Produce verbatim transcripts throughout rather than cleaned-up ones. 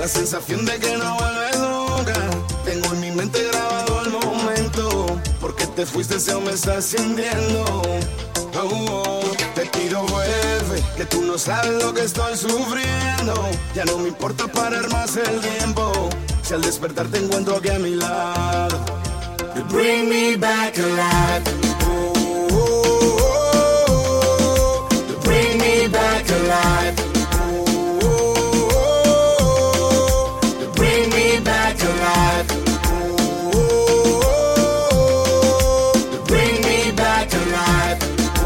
la sensación de que no vuelves nunca. Tengo en mi mente grabado el momento, porque te fuiste, se me está ascendiendo. Oh, oh, te pido vuelve, que tú no sabes lo que estoy sufriendo. Ya no me importa parar más el tiempo, si al despertar te encuentro aquí a mi lado. You bring me back alive. Oh, oh, oh, oh. You bring me back alive. Oh, oh, oh, oh. You bring me back alive. Oh, oh, oh, oh. You bring me back alive.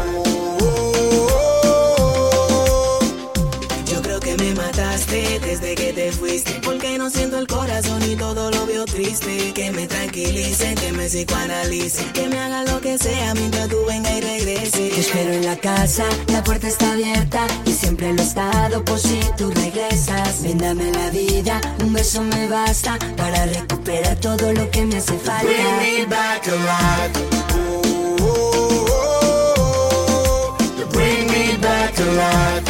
Yo creo que me mataste desde que te fuiste, porque no siento el corazón y todo lo veo triste. Que me tranquilice, que me psicoanalice, que me haga lo que sea mientras tú venga y regrese. Te espero en la casa, la puerta está abierta y siempre lo he estado por si tú regresas. Ven, dame la vida, un beso me basta para recuperar todo lo que me hace falta. Bring me back alive. Oh, oh, oh, oh. You bring me back alive.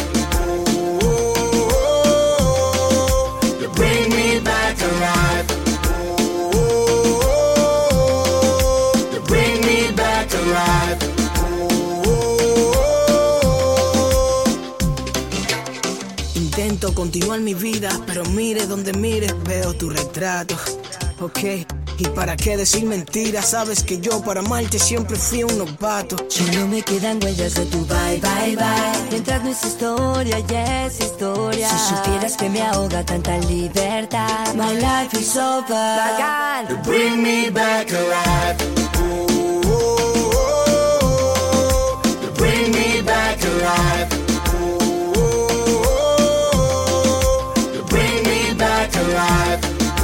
Bring me back alive. Oh, oh, oh, oh. You bring me back alive. Oh, oh, oh. Intento continuar mi vida, pero mire donde mires veo tu retrato. Ok, y para qué decir mentiras, sabes que yo para amarte siempre fui un novato. Solo me quedan huellas de tu bye, bye, bye. Mientras no es historia, ya es historia. Si supieras que me ahoga tanta libertad. My life is over. Bacán. You bring me back alive. Oh, oh, oh, oh. You bring me back alive. Oh, oh, oh, oh. You bring me back alive.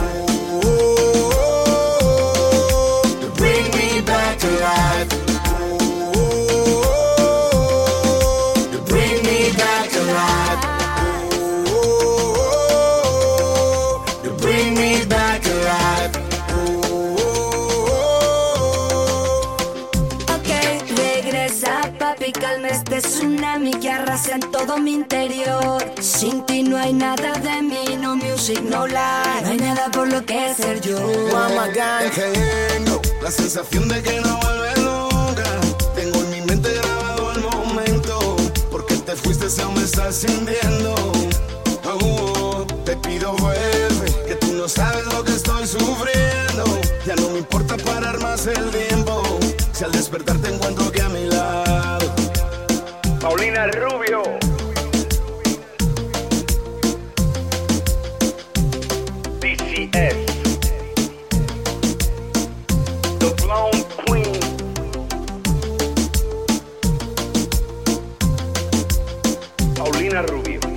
Alive. Oh, oh, oh, you bring me back alive. Oh, oh, oh, you bring me back alive. Oh, oh, oh. Ok, regresa papi, calma este tsunami que arrasa en todo mi interior. Sin ti no hay nada de mí, no music, no life. No hay nada por lo que ser yo. Mama Gang. Tengo la sensación de que no vuelves nunca. Tengo en mi mente grabado el momento, porque te fuiste, se me está ascendiendo. Oh, oh, te pido vuelve, que tú no sabes lo que estoy sufriendo. Ya no me importa parar más el tiempo, si al despertar te encuentro aquí a mi lado. Paulina Rubio. D C S. The Blonde Queen. Paulina Rubio.